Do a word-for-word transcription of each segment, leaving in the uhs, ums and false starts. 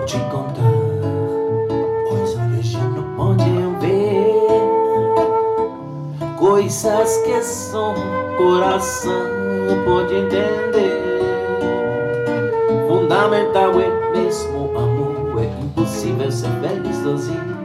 te contar, os olhos já não podem ver coisas que só o coração não pode entender. Fundamental é mesmo amor, é impossível ser feliz sozinho.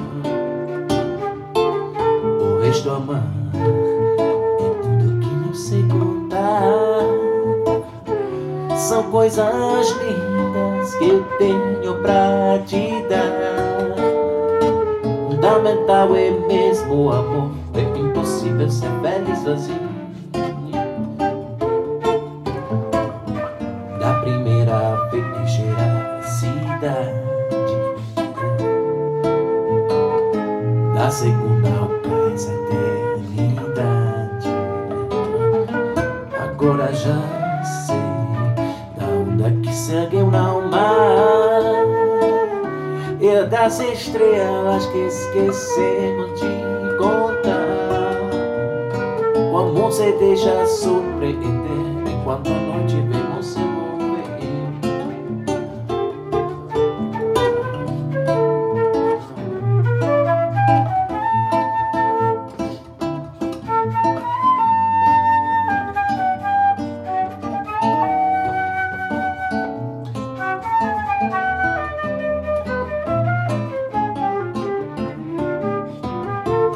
O resto amar é tudo que não sei contar. São coisas lindas que eu tenho pra te dar. Fundamental é mesmo amor, é impossível ser feliz sozinho. Da primeira felicidade, da segunda ao cais eternidade. Agora já sei da onda que seguiu no mar e das estrelas que esquecemos de contar. O amor se deixa surpreender enquanto a noite vem